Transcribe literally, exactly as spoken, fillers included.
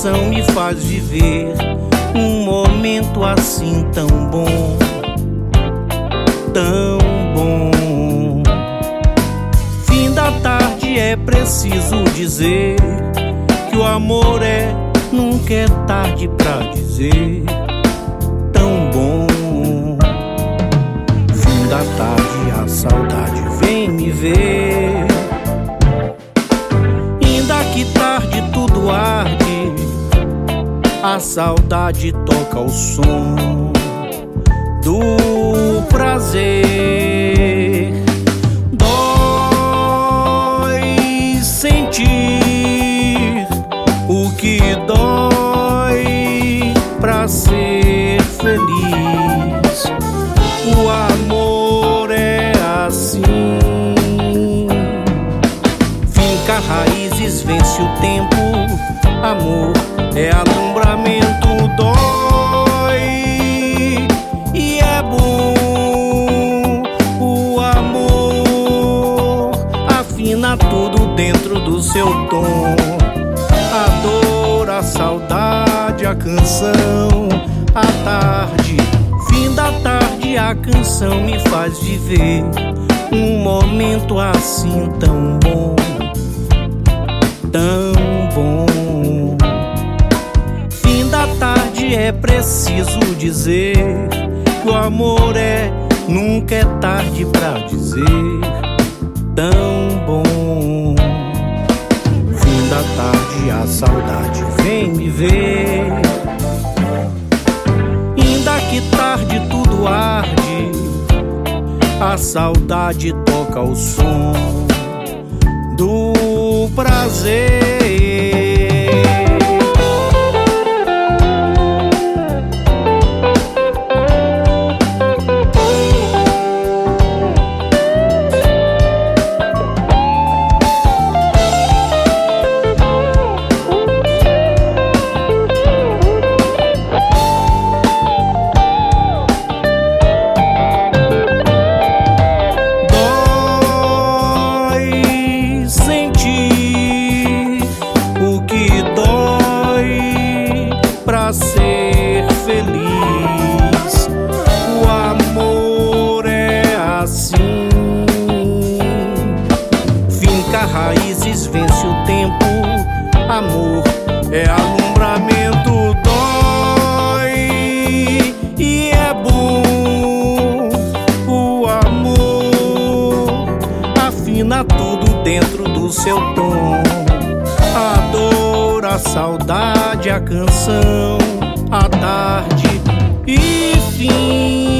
canção me faz viver um momento assim tão bom, tão bom. Fim da tarde, é preciso dizer que o amor é, nunca é tarde pra dizer tão bom. Fim da tarde, a saudade vem me ver. Ainda que tarde tudo arde, a saudade toca o som do prazer. Dói sentir o que dói pra ser feliz. O amor é assim, finca raízes, vence o tempo. Amor é alumbramento, dói e é bom. O amor afina tudo dentro do seu tom. A dor, a saudade, a canção, a tarde. Fim da tarde, a canção me faz viver um momento assim tão bom, tão bom. Fim da tarde, é preciso dizer que o amor é, nunca é tarde pra dizer tão bom. Fim da tarde, a saudade vem me ver. Ainda que tarde tudo arde, a saudade toca o som do prazer. Pra ser feliz, o amor é assim, finca raízes, vence o tempo. Amor é alumbramento, dói e é bom. O amor afina tudo dentro do seu tom. A dor, a saudade, a canção, a tarde e fim.